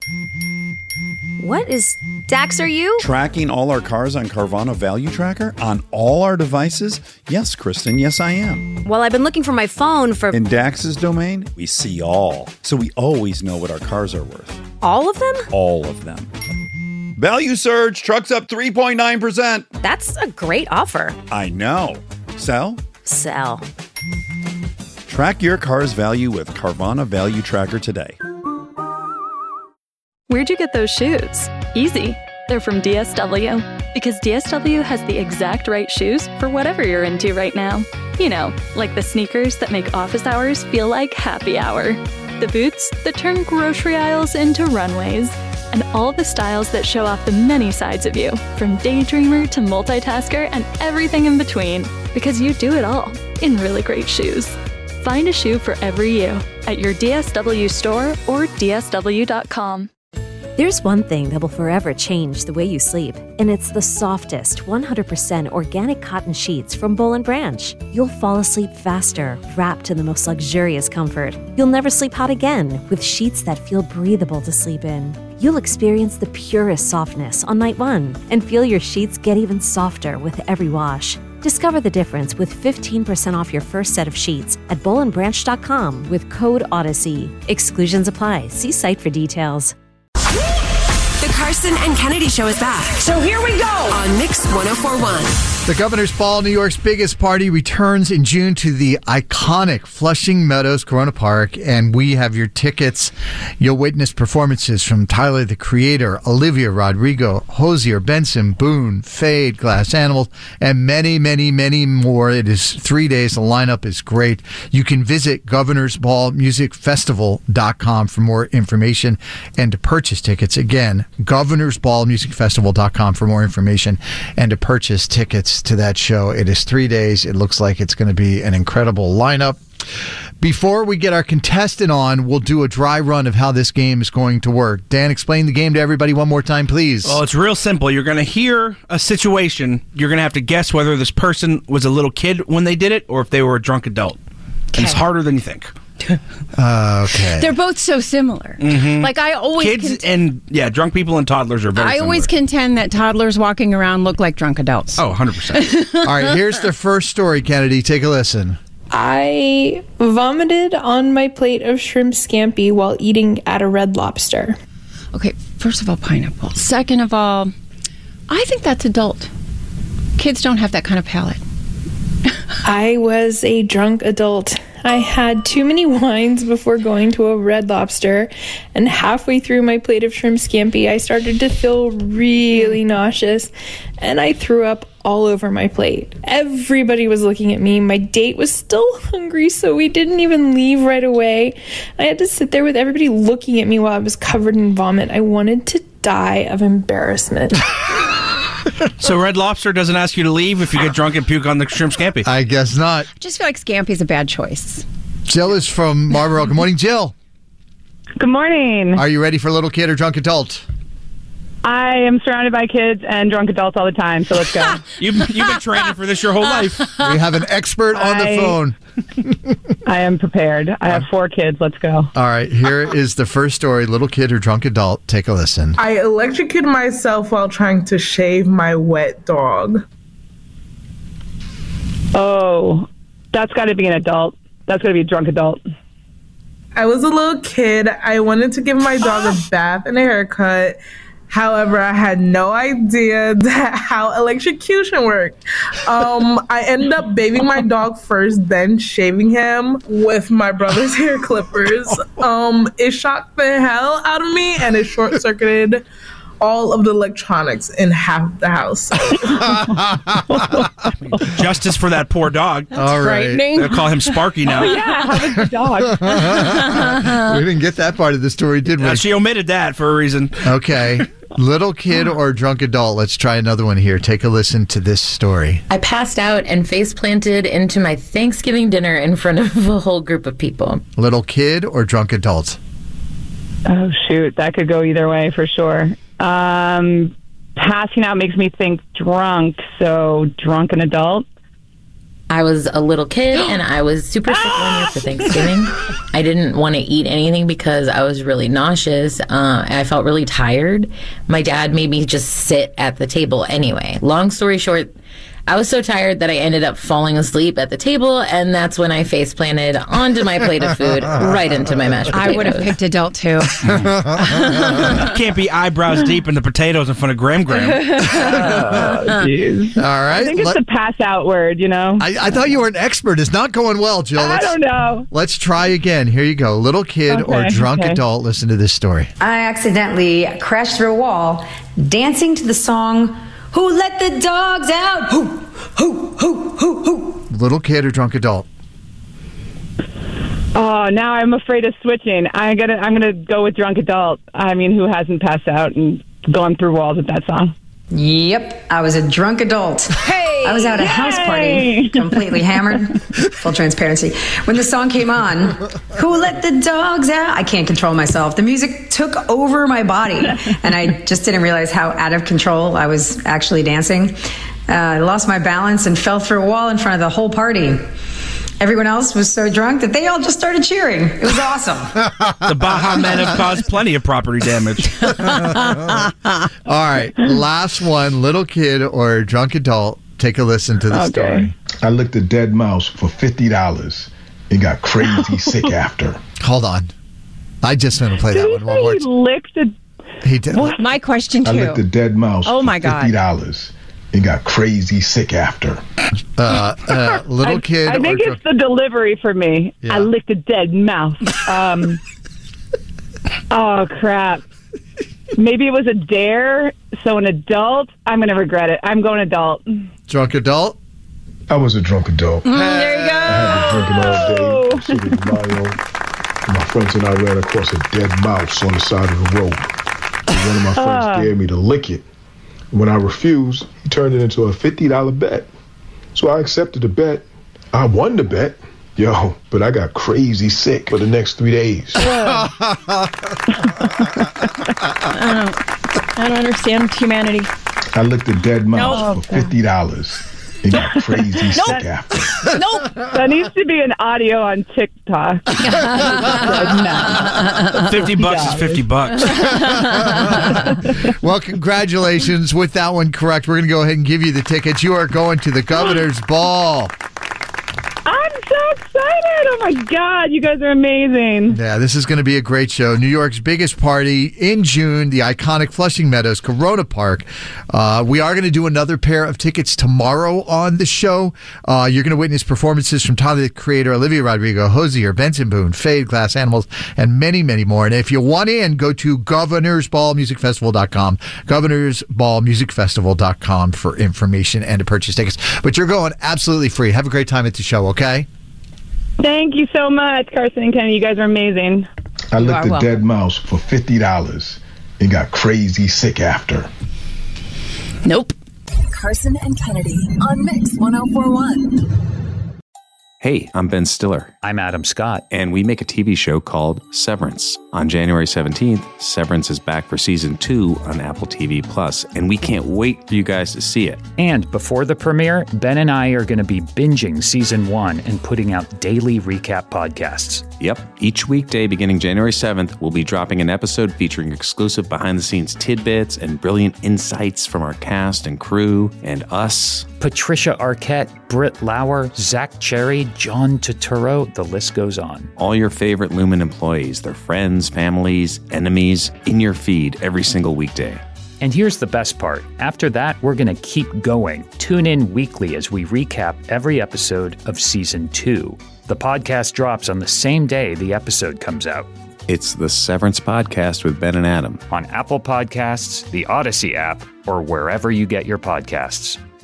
What is... Dax, are you? Tracking all our cars on Carvana Value Tracker on all our devices? Yes, Kristen, yes I am. Well, I've been looking for my phone for... In Dax's domain, we see all. So we always know what our cars are worth. All of them? All of them. Value surge, trucks up 3.9%. That's a great offer. I know. Sell? Sell. Track your car's value with Carvana Value Tracker today. Where'd you get those shoes? Easy. They're from DSW. Because DSW has the exact right shoes for whatever you're into right now. You know, like the sneakers that make office hours feel like happy hour. The boots that turn grocery aisles into runways. And all the styles that show off the many sides of you, from daydreamer to multitasker and everything in between. Because you do it all in really great shoes. Find a shoe for every you at your DSW store or DSW.com. There's one thing that will forever change the way you sleep, and it's the softest, 100% organic cotton sheets from Boll & Branch. You'll fall asleep faster, wrapped in the most luxurious comfort. You'll never sleep hot again with sheets that feel breathable to sleep in. You'll experience the purest softness on night one and feel your sheets get even softer with every wash. Discover the difference with 15% off your first set of sheets at bollandbranch.com with code Odyssey. Exclusions apply. See site for details. The Carson and Kennedy Show is back. So here we go on Mix 104.1. The Governor's Ball, New York's biggest party, returns in June to the iconic Flushing Meadows Corona Park, and we have your tickets. You'll witness performances from Tyler, the Creator, Olivia Rodrigo, Hozier, Benson, Boone, Fade, Glass Animals, and many, many, many more. It is 3 days. The lineup is great. You can visit governorsballmusicfestival.com for more information and to purchase tickets. Again, governorsballmusicfestival.com for more information and to purchase tickets to that show. It is 3 days. It looks like it's going to be an incredible lineup. Before we get our contestant on, we'll do a dry run of how this game is going to work. Dan, explain the game to everybody one more time, please. Well, it's real simple. You're going to hear a situation. You're going to have to guess whether this person was a little kid when they did it or if they were a drunk adult. Okay. And it's harder than you think. Okay. They're both so similar. Mm-hmm. Like I always kids and drunk people and toddlers are very I always similar. contend that toddlers walking around look like drunk adults. Oh, 100%. All right, here's the first story, Kennedy. Take a listen. I vomited on my plate of shrimp scampi while eating at a Red Lobster. Okay, first of all, pineapple. Second of all, I think that's adult. Kids don't have that kind of palate. I was a drunk adult. I had too many wines before going to a Red Lobster, and halfway through my plate of shrimp scampi, I started to feel really nauseous, and I threw up all over my plate. Everybody was looking at me. My date was still hungry, so we didn't even leave right away. I had to sit there with everybody looking at me while I was covered in vomit. I wanted to die of embarrassment. So Red Lobster doesn't ask you to leave if you get drunk and puke on the shrimp scampi? I guess not. I just feel like scampi's a bad choice. Jill is from Marlboro. Good morning, Jill. Good morning. Are you ready for little kid or drunk adult? I am surrounded by kids and drunk adults all the time, so let's go. You've been training for this your whole life. We have an expert on the phone. I am prepared. I have 4 kids. Let's go. All right, here is the first story, little kid or drunk adult. Take a listen. I electrocuted myself while trying to shave my wet dog. Oh, that's got to be an adult. That's got to be a drunk adult. I was a little kid. I wanted to give my dog a bath and a haircut. However, I had no idea how electrocution worked. I ended up bathing my dog first, then shaving him with my brother's hair clippers. It shocked the hell out of me, and it short-circuited all of the electronics in half the house. Justice for that poor dog. That's all right. They'll call him Sparky now. Oh, yeah, how was the dog? We didn't get that part of the story, did we? She omitted that for a reason. Okay. Little kid or drunk adult? Let's try another one here. Take a listen to this story. I passed out and face planted into my Thanksgiving dinner in front of a whole group of people. Little kid or drunk adult? Oh, shoot. That could go either way for sure. Passing out makes me think drunk, so drunken adult. I was a little kid and I was super sick one year for Thanksgiving. I didn't want to eat anything because I was really nauseous. I felt really tired. My dad made me just sit at the table anyway. Long story short, I was so tired that I ended up falling asleep at the table, and that's when I face planted onto my plate of food, right into my mashed potatoes. I would have picked adult too. Can't be eyebrows deep in the potatoes in front of Graham. Oh, jeez. All right. I think it's the pass out word, you know? I thought you were an expert. It's not going well, Jill. I don't know. Let's try again. Here you go. Little kid or drunk adult, listen to this story. I accidentally crashed through a wall dancing to the song, Who Let the Dogs Out? Who, who, who, who, who. Little kid or drunk adult? Oh, now I'm afraid of switching. I'm gonna go with drunk adult. I mean, who hasn't passed out and gone through walls with that song? Yep, I was a drunk adult. Hey! I was at a house party, completely hammered, full transparency. When the song came on, Who Let the Dogs Out? I can't control myself. The music took over my body, and I just didn't realize how out of control I was actually dancing. I lost my balance and fell through a wall in front of the whole party. Everyone else was so drunk that they all just started cheering. It was awesome. The Baha Men have caused plenty of property damage. All right, last one, little kid or drunk adult. Take a listen to the story. I licked a dead mouse for $50 and got crazy sick after. Hold on. I just want to play that one more He licked a... He did. My question, too. I licked a dead mouse for $50 and got crazy sick after. Little kid. I think it's the delivery for me. Yeah. I licked a dead mouse. Oh, crap. Maybe it was a dare, so an adult. I'm going to regret it. I'm going adult. Drunk adult? I was a drunk adult. There you go. I had been drinking all day, sitting in Mayo. My friends and I ran across a dead mouse on the side of the road. And one of my friends dared me to lick it. When I refused, he turned it into a $50 bet. So I accepted the bet. I won the bet. But I got crazy sick for the next 3 days. I don't understand humanity. I licked a dead mouse for $50 and got crazy sick after. Nope. That needs to be an audio on TikTok. $50 is $50. Well, congratulations. With that one correct, we're going to go ahead and give you the tickets. You are going to the Governor's Ball. I'm so excited. Oh, my God. You guys are amazing. Yeah, this is going to be a great show. New York's biggest party in June, the iconic Flushing Meadows Corona Park. We are going to do another pair of tickets tomorrow on the show. You're going to witness performances from Tyler, the Creator, Olivia Rodrigo, Hozier, Benson Boone, Fade, Glass Animals, and many, many more. And if you want in, go to governorsballmusicfestival.com, governorsballmusicfestival.com for information and to purchase tickets. But you're going absolutely free. Have a great time at the show, okay? Thank you so much, Carson and Kenny. You guys are amazing. I licked a dead mouse for $50 and got crazy sick after. Nope. Carson and Kennedy on Mix 104.1. Hey, I'm Ben Stiller. I'm Adam Scott. And we make a TV show called Severance. On January 17th, Severance is back for season 2 on Apple TV+, and we can't wait for you guys to see it. And before the premiere, Ben and I are going to be binging season 1 and putting out daily recap podcasts. Yep. Each weekday beginning January 7th, we'll be dropping an episode featuring exclusive behind-the-scenes tidbits and brilliant insights from our cast and crew and us. Patricia Arquette, Britt Lauer, Zach Cherry, John Turturro, the list goes on. All your favorite Lumen employees, their friends, families, enemies, in your feed every single weekday. And here's the best part. After that, we're going to keep going. Tune in weekly as we recap every episode of Season 2. The podcast drops on the same day the episode comes out. It's the Severance Podcast with Ben and Adam. On Apple Podcasts, the Odyssey app, or wherever you get your podcasts.